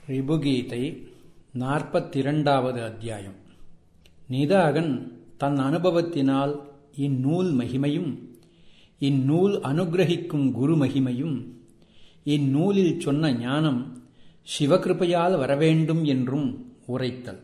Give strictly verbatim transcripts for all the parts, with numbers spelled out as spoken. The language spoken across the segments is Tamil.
ரிபுகீதை நாற்பத்திரண்டாவது அத்தியாயம். நிதாகன் தன் அனுபவத்தினால் இந்நூல் மகிமையும், இந்நூல் அனுகிரகிக்கும் குரு மகிமையும், இந்நூலில் சொன்ன ஞானம் சிவகிருபையால் வரவேண்டும் என்றும் உரைத்தல்.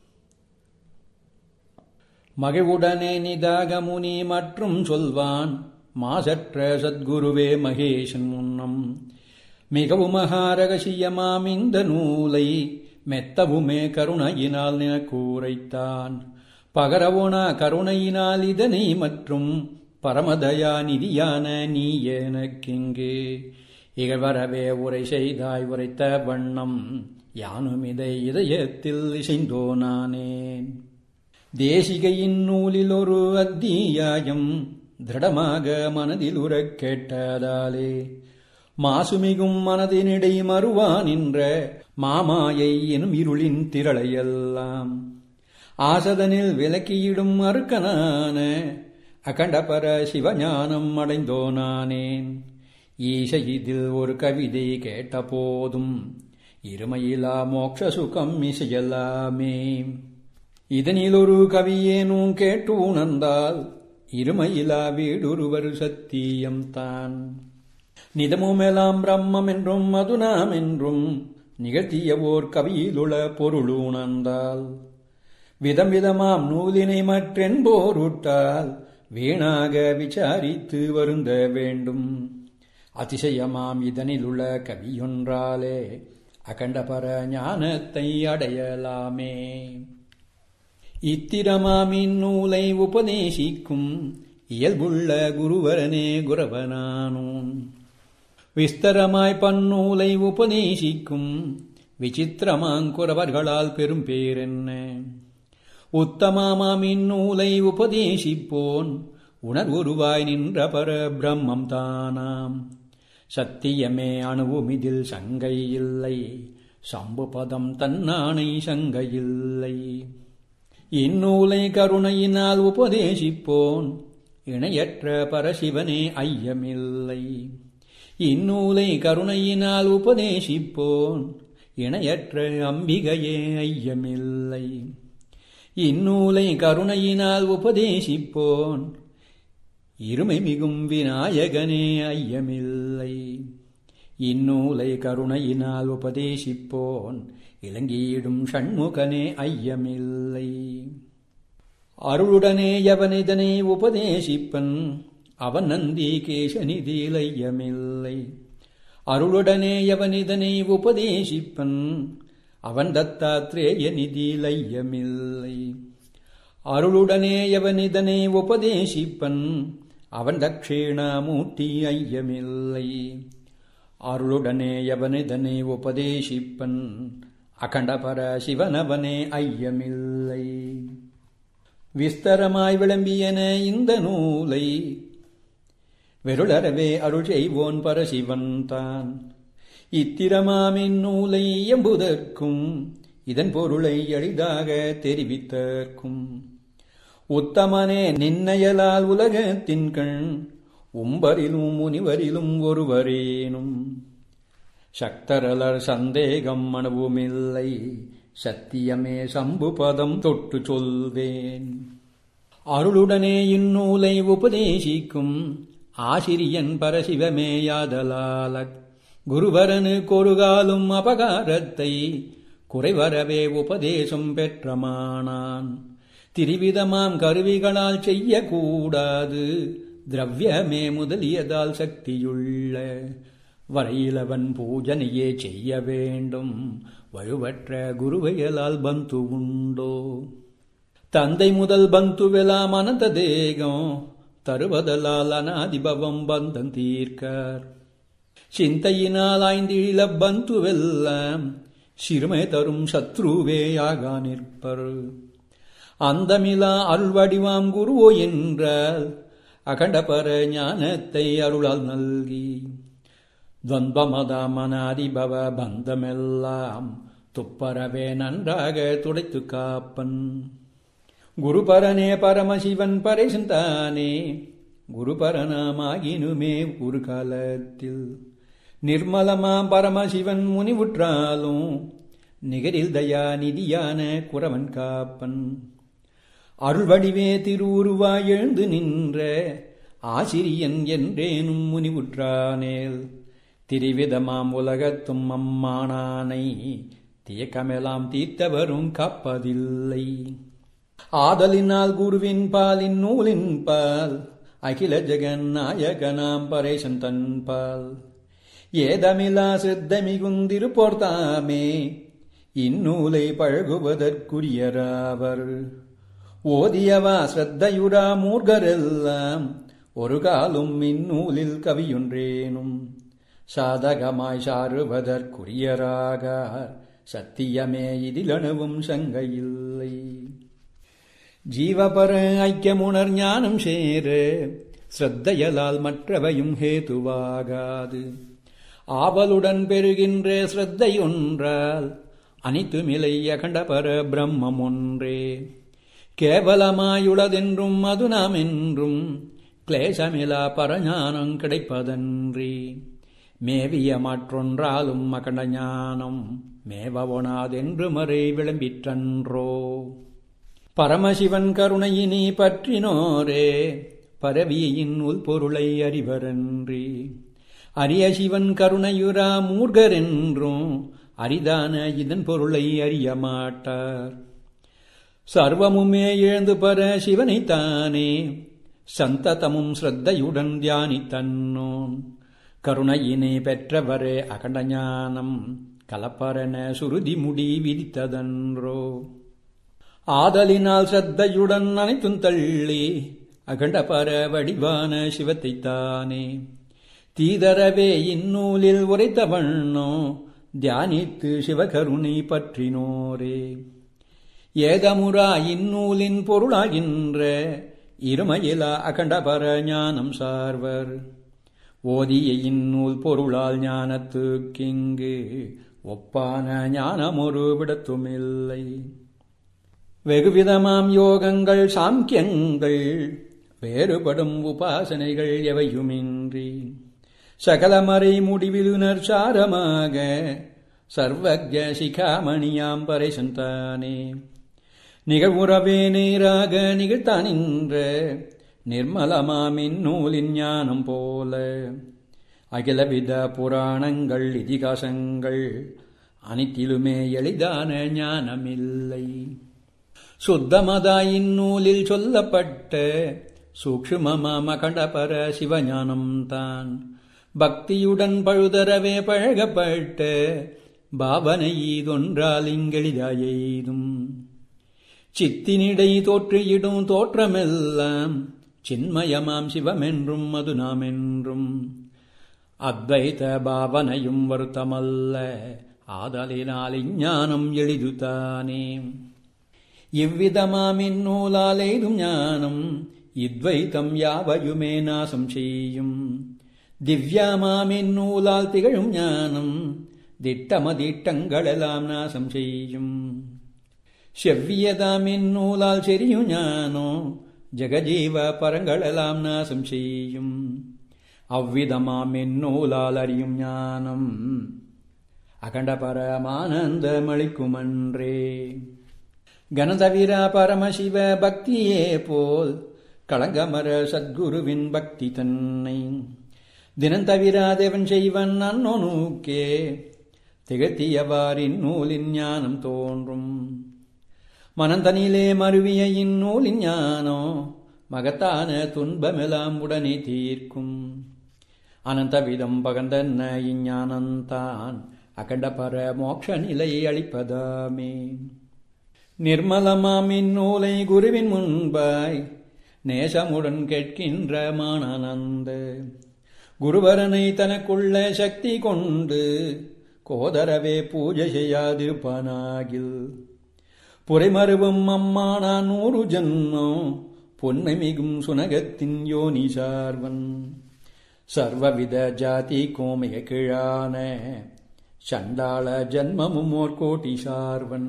மகிழ்வுடனே நிதாக முனி மற்றும் சொல்வான், மாசற்ற சத்குருவே மகேசன் முன்னம் மிகவும் மகாரகசியமாம் இந்த நூலை மெத்தவுமே கருணையினால் நினக்கூரைத்தான். பகரவோனா கருணையினால் இதனை மற்றும் பரமதயா நிதியான நீ எனக்கிங்கே இகழ்வரவே உரை செய்தாய் உரைத்த வண்ணம் யானும் இதை இதயத்தில் இசைந்தோனானேன். தேசிகையின் நூலில் ஒரு அத்தியாயம் திருடமாக மனதில் உறக் கேட்டதாலே மாசுமிகும் மனதினிடை மறுவா நின்ற மாமாயை எனும் இருளின் திரளையெல்லாம் ஆசதனில் விலக்கியிடும் அருக்கனான அகண்டபர சிவஞானம் அடைந்தோனானேன். ஈச இதில் ஒரு கவிதை கேட்ட போதும் இருமையிலா மோட்ச சுகம் இசையலாமே. இதனில் ஒரு கவியேனும் கேட்டு உணர்ந்தால் இருமையிலா வீடுருவர் சத்தியம்தான். நிதமுமெல்லாம் பிரம்மம் என்றும் மதுநாம் என்றும் நிகழ்த்திய ஓர் கவியிலுள பொருளுணர்ந்தால் விதம் விதமாம் நூலினை மற்றென்போருட்டால் வீணாக விசாரித்து வருந்த வேண்டும். அதிசயமாம் இதனிலுள்ள கவியொன்றாலே அகண்டபர ஞானத்தை அடையலாமே. இத்திரமாம் இந்நூலை உபதேசிக்கும் இயல்புள்ள குருவரனே குரவனானோன். விஸ்தரமாய் பன்னூலை உபதேசிக்கும் விசித்திரமாங்குரவர்களால் பெரும் பேரென்ன. உத்தமாமாம் இந்நூலை உபதேசிப்போன் உணர்வுருவாய் நின்ற பர பிரம்மம் தானாம். சத்தியமே அணுவுமிதில் சங்கை இல்லை, சம்புபதம் தன்னானை சங்கையில்லை. இந்நூலை கருணையினால் உபதேசிப்போன் இணையற்ற பரசிவனே ஐயமில்லை. இந்நூலை கருணையினால் உபதேசிப்போன் இணையற்ற அம்பிகையே ஐயமில்லை. இந்நூலை கருணையினால் உபதேசிப்போன் இருமை மிகும் விநாயகனே ஐயமில்லை. இந்நூலை கருணையினால் உபதேசிப்போன் இலங்கியிடும் ஷண்முகனே ஐயமில்லை. அருளுடனே எவனிதனை உபதேசிப்பன் அவன் நந்தி கேசநிதியில் ஐயமில்லை. அருளுடனே எவனிதனை உபதேசிப்பன் அவன் தத்தாத்ரேய நிதியில் ஐயமில்லை. அருளுடனே எவனிதனை உபதேசிப்பன் அவன் தட்சிணாமூர்த்தி ஐயமில்லை. அருளுடனே எவனிதனை உபதேசிப்பன் அகண்டபர சிவனவனே ஐயமில்லை. விஸ்தரமாய் விளம்பியன இந்த நூலை வெருளறவே அருள் செய்வோன் பரசிவன் தான். இத்திரமாமின் நூலை எம்புதற்கும் இதன் பொருளை எளிதாக தெரிவித்தற்கும் உத்தமனே நின்னயலால் உலகத்தின் கண் உம்பரிலும் முனிவரிலும் ஒருவரேனும் சக்தரலர் சந்தேகம் மனவுமில்லை. சத்தியமே சம்புபதம் தொட்டு சொல்வேன். அருளுடனே இந்நூலை உபதேசிக்கும் ஆசிரியன் பரசிவமேயாதலால குருவரனு கொருகாலும் அபகாரத்தை குறைவரவே உபதேசம் பெற்றமானான். திரிவிதமாம் கருவிகளால் செய்யக்கூடாது திரவியமே முதலியதால் சக்தியுள்ள வரையிலவன் பூஜனையே செய்ய வேண்டும். வலுவற்ற குருவையலால் பந்து உண்டோ? தந்தை முதல் பந்துவெலாம் அனந்த தேகம் தருவதலால் அநாதிபவம் பந்தம் தீர்க்கார். சிந்தையினால் ஆய்ந்திழ பந்துவெல்லாம் சிறுமை தரும் சத்ருவேயாக நிற்பர். அந்தமிலா அருள்வடிவாம் குருவோ என்றால் அகண்டபர ஞானத்தை அருளால் நல்கி துவந்தமதாமனாதிபவ பந்தமெல்லாம் துப்பரவே நன்றாக துடைத்து காப்பன். குருபரனே பரமசிவன் பரேசந்தானே குருபரனாமாகினுமே ஒரு காலத்தில் நிர்மலமாம் பரமசிவன் முனிவுற்றாலும் நிகரில் தயா நிதியான குறவன் காப்பன். அருள்வடிவே திருவுருவாய் எழுந்து நின்ற ஆசிரியன் என்றேனும் முனிவுற்றானேல் திரிவிதமாம் உலகத்தும் அம்மானானை தியக்கமெல்லாம் தீர்த்தவரும் காப்பதில்லை. ஆதலினால் குருவின் பாலின் நூலின் பால் அகில ஜெகன் நாயகனாம் பரேசன் தன் பால் ஏதமிலா சித்த மிகுந்திருப்போர்தாமே இந்நூலை பழகுவதற்குரியராவர். ஓதியவா ஸ்ரத்தையுரா மூர்கரெல்லாம் ஒரு காலும் இந்நூலில் கவியொன்றேனும் சாதகமாய் சாருவதற்குரியராகார். சத்தியமே இதிலணுவும் சங்கையில்லை. ஜீவபர ஐக்கியமுணர் ஞானம் சேர ஸ்ரத்தையலால் மற்றவையும் ஹேதுவாகாது. ஆவலுடன் பெறுகின்ற ஸ்ரத்தையொன்றால் அனைத்துமிலை அகண்டபர பிரம்மம் ஒன்றே. கேவலமாயுள்ளதென்றும் அது நாம் என்றும் கிளேசமிலா பரஞானம் கிடைப்பதன்றி. மேவிய மற்றொன்றாலும் அகண்ட ஞானம் மேவொணாதென்று மறை விளம்பிற்றன்றோ. பரமசிவன் கருணையினி பற்றினோரே பரவியின் உள்பொருளை அறிவரன்றி. அரிய சிவன் கருணையுரா மூர்கரென்றும் அரிதான இதன் பொருளை அறிய மாட்டார். சர்வமுமே இழந்து பர சிவனைத்தானே சந்ததமும் ஸ்ரத்தையுடன் தியானித்தன்னோன். கருணையினை பெற்றவரே அகண்ட ஞானம் கலப்பரன சுருதி முடி விதித்ததன்றோ. ஆதலினால் ஸ்ரத்தையுடன் அனைத்தும் தள்ளி அகண்டபர வடிவான சிவத்தைத்தானே தீதரவே இந்நூலில் உரைத்த வண்ணோ தியானித்து சிவகருணை பற்றினோரே. ஏகமுறா இந்நூலின் பொருளாகின்ற இருமையிலா அகண்டபர ஞானம் சார்வர். ஓதிய இந்நூல் பொருளால் ஞானத்துக்கிங்கு ஒப்பான ஞானமொரு விடத்துமில்லை. வெகுவிதமாம் யோகங்கள் சாங்கியங்கள் வேறுபடும் உபாசனைகள் எவையுமின்றி சகலமறை முடிவிலுனர் சாரமாக சர்வஜ சிகாமணியாம் பரேசன்தானே நிகழ்வுறவே நேராக நிகழ்த்தானின்ற நிர்மலமாம் இந்நூலின் ஞானம் போல அகிலவித புராணங்கள் இதிகாசங்கள் அனைத்திலுமே எளிதான ஞானமில்லை. சுத்தமதாய் இந்நூலில் சொல்லப்பட்ட சூக்ஷ்மமாம் அகண்டபர சிவஞானம் தான் பக்தியுடன் பழுதரவே பழகப்பட்ட பாவனை இதொன்றால் இங்கெளிதாயெய்தும். சித்தினிடை தோற்றியிடும் தோற்றமெல்லாம் சின்மயமாம் சிவமென்றும் அது நாம் என்றும் அத்வைத பாவனையும் வருத்தமல்ல. ஆதலினால் இஞ்ஞானம் எளிதுதானே. இவ்விதமாம் இந்நூலால் எய்தும் ஞானம் இத்வைத்தம் யாவையுமே நாசம் செய்யும். திவ்யமாம் இந்நூலால் திகழும் ஞானம் திட்டமதிட்டங்களெல்லாம் நாசம் செய்யும். செவ்வியதாம் இந்நூலால் செரியும் ஞானோ ஜெகஜீவ பரங்களெல்லாம் நாசம் செய்யும். அவ்விதமாம் இந்நூலால் அறியும் ஞானம் அகண்ட பரமானந்தமளிக்குமன்றே. கனதவிரா பரமசிவ பக்தியே போல் களங்கமர சத்குருவின் பக்தி தன்னை தினந்தவிராதேவன் செய்வன் அன்னோனுக்கே திகழ்த்தியவாரின் நூலின் ஞானம் தோன்றும். மனந்தனிலே மருவிய இந்நூலின் ஞானோ மகத்தான துன்பமெல்லாம் உடனே தீர்க்கும். அனந்தவிதம் பகந்தன்ன இஞ்ஞானந்தான் அகண்ட பர மோட்ச நிலை அளிப்பதாமே. நிர்மலமாம் இந்நூலை குருவின் முன்பாய் நேசமுடன் கேட்கின்ற மானானந்த குருவரனை தனக்குள்ள சக்தி கொண்டு கோதரவே பூஜை செய்யாதிருப்பானாகில் புரைமருவும் அம்மானா நூறு ஜன்மம் பொன்மை மிகும் சுனகத்தின் யோனி சார்வன். சர்வவித ஜாதி கோமிய கிழான சண்டாள ஜன்மமும் ஓர் கோட்டி சார்வன்.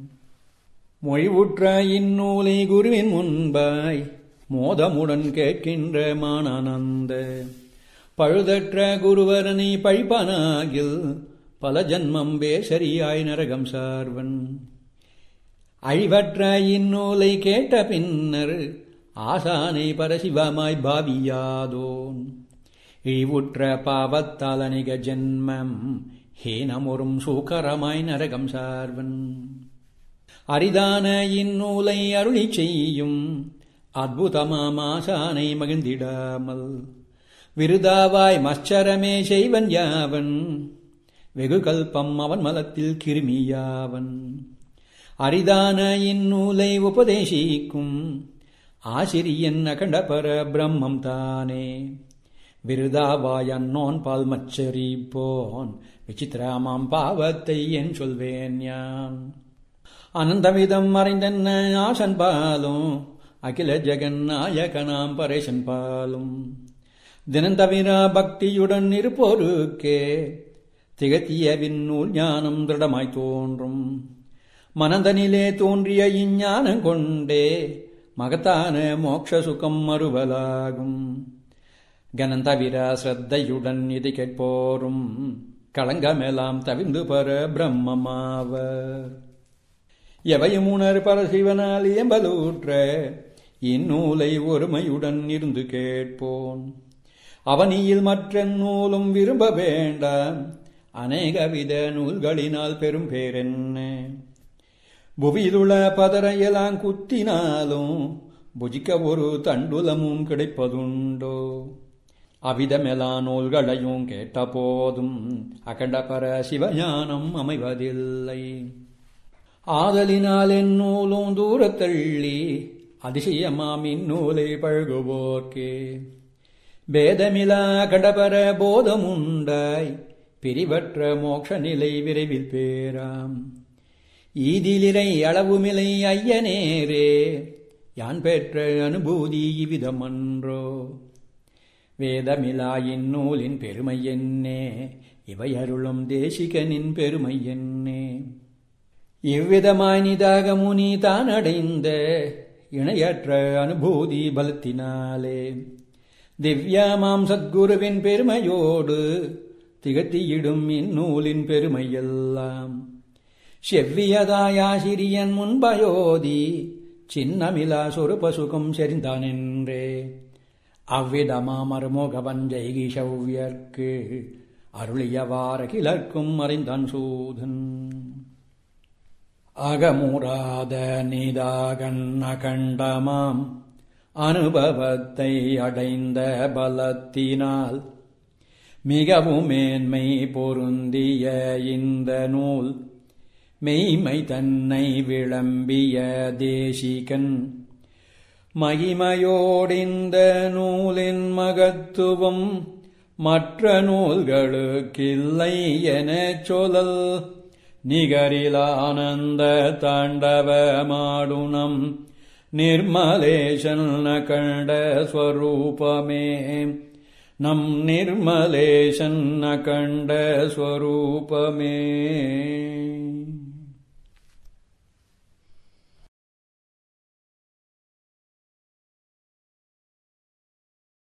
மொழிவுற்ற இந்நூலை குருவின் முன்பாய் மோதமுடன் கேட்கின்ற மானானந்த பழுதற்ற குருவரனை பழிப்பானாகில் பல ஜன்மம் வேசரியாய் நரகம் சார்வன். அழிவற்ற இந்நூலை கேட்ட பின்னர் ஆசானை பரசிவமாய் பாவியாதோன். இழிவுற்ற பாவத்தால் அணிக ஜென்மம் ஹீனமுறும் சூக்கரமாய் நரகம் சார்வன். அரிதான இந்நூலை அருளி செய்யும் அற்புதமாம் ஆசானை மகிழ்ந்திடாமல் விருதாவாய் மச்சரமே செய்வன் யாவன். வெகு கல்பம் அவன் மலத்தில் கிருமியாவன். அரிதான இந்நூலை உபதேசிக்கும் ஆசிரியன் அகண்டபர பிரம்மம் தானே. விருதாவாய் அன்னோன் பால் மச்சரி போன் விசித்திரமாம் பாவத்தை என் சொல்வேன் யான். அனந்தவிதம் மறைந்தன்ன ஆசன் பாலும் அகில ஜெகன் நாயகனாம் பரேசன் பாலும். தினந்தவிரா பக்தியுடன் இருப்போருக்கே திகத்திய விண்ணூல் ஞானம் திருடமாய் தோன்றும். மனந்தனிலே தோன்றிய இஞ்ஞானம் கொண்டே மகத்தான மோட்ச சுகம் மறுவலாகும். கனந்தவிர ஸ்ரத்தையுடன் இது கேட்போரும் களங்கமெல்லாம் தவிர்ந்து பர பிரம்மமாவர். எவையும் உணர் பரசிவனால் இயம்பலூற்ற இந்நூலை ஒருமையுடன் இருந்து கேட்போன். அவனியில் மற்ற நூலும் விரும்ப வேண்டாம் அநேகவித நூல்களினால் பெரும் பேரென்ன. புவியிலுள்ள பதரையெல்லாம் குத்தினாலும் புஜிக்க ஒரு தண்டுலமும் கிடைப்பதுண்டோ. அவிதமெலா நூல்களையும் கேட்ட போதும் அகண்டபர சிவஞானம் அமைவதில்லை. ஆதலினால் என் நூலும் தூரத்தள்ளி அதிசயமாம் இந்நூலை பழகுவோர்க்கே. பேதமிலா கடபர போதமுண்டாய் பிரிவற்ற மோட்ச நிலை விரைவில் பேராம். ஈதிலிரை அளவுமிலை ஐயனேரே யான் பெற்ற அனுபூதி இவ்விதமன்றோ. வேதமிலா இந்நூலின் பெருமை என்னே இவை அருளும் தேசிகனின் பெருமை என்னே. இவ்விதமாய் நிதாக முனி தான் அடைந்த இணையற்ற அனுபூதி பலத்தினாலே திவ்யமாம் சத்குருவின் பெருமையோடு திகத்தியிடும் இந்நூலின் பெருமையெல்லாம் செவ்வியதாயாசிரியன் முன்பயோதி சின்னமிலா சொருப சுகம் செறிந்தானென்றே. அவ்விதமாம் அருமோகவன் ஜெய்கிஷவ்யர்க்கு அருளியவார கிளர்க்கும் அறிந்தான் சூதன். அகமுறாத நிதாகன் அகண்டமாம் அனுபவத்தை அடைந்த பலத்தினால் மிகவும் மேன்மை பொருந்திய இந்த நூல் மெய்மை தன்னை விளம்பிய தேசிகன். மகிமையோடிந்த நூலின் மகத்துவம் மற்ற நூல்களுக்கில்லை எனச் சொல்லல். நிகரிலானந்த தாண்டவமாடுனம் நிர்மலேசன் அகண்ட ஸ்வரூபமே. நம் நிர்மலேசன் அகண்ட ஸ்வரூபமே.